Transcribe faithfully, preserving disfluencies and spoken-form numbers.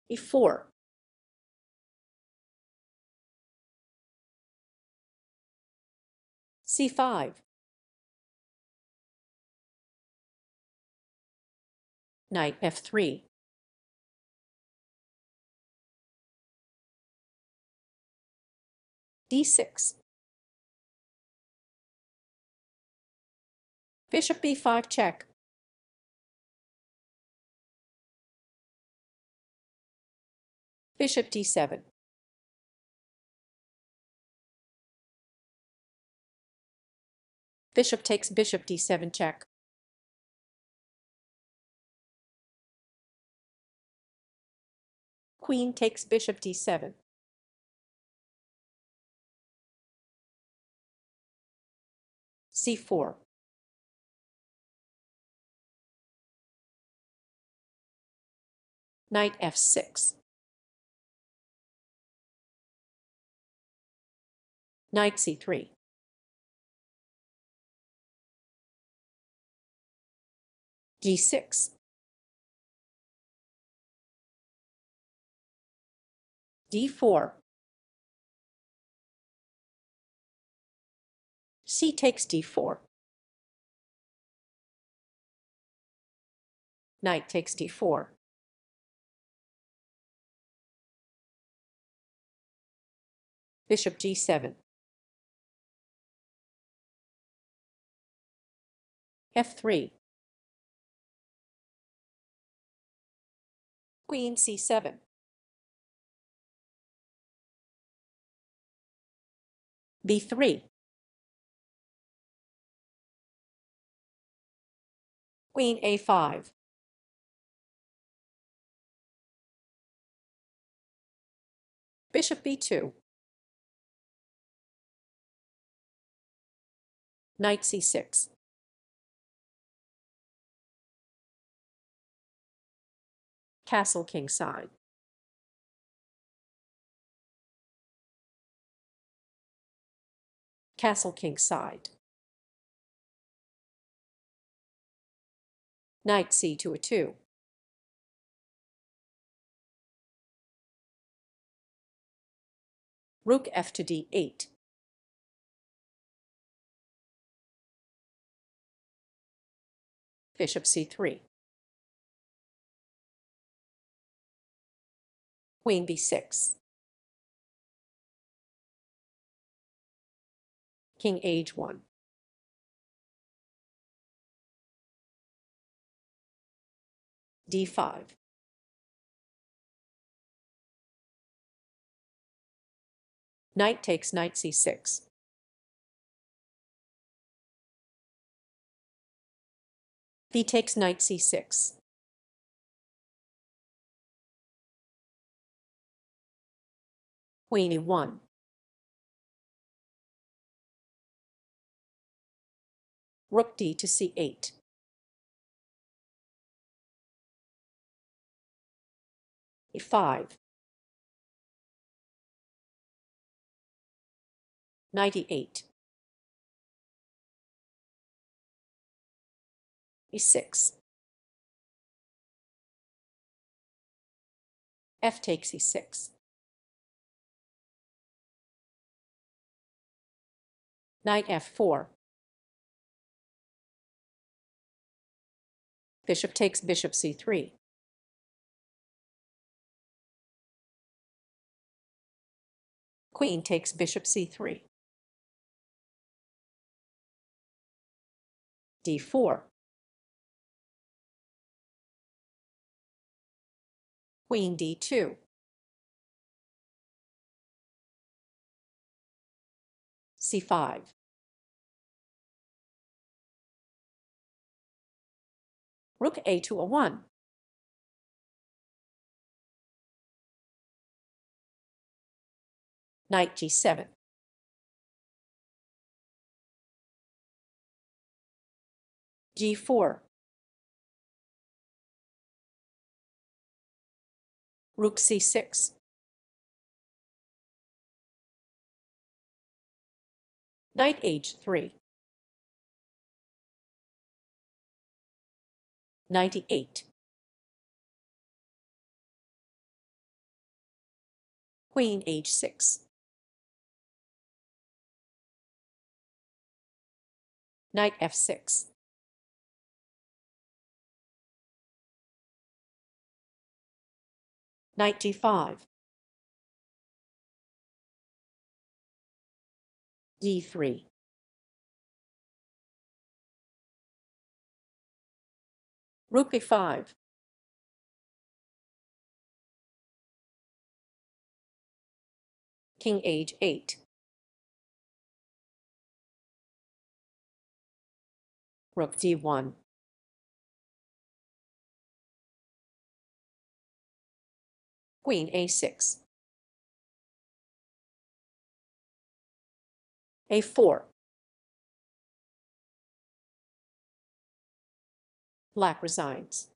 e four, c five, knight f three, d six, bishop b five check, bishop d seven, bishop takes bishop d seven check, queen takes bishop d seven, c four, knight f six, knight c three, g six, d four, c takes d four, knight takes d four, bishop g seven, f three, queen c seven, b three, queen a five, bishop b two, knight c six, castle king side, castle king side, knight c to a two, rook f to d eight, bishop c three, queen b six, king h one, d five, knight takes knight c six, b takes knight c six, queen e one, rook d to c eight, e five, knight e eight, e six, f takes e six, knight f four, bishop takes bishop c three, queen takes bishop c three, d four, queen d two, c five, rook a to a one, knight g seven, g four, rook c six, knight h three, knight e eight, Queen h six. Knight f six. Knight d five. d three. Rook a five. King h eight. Rook d one. Queen a six. a four. Black resigns.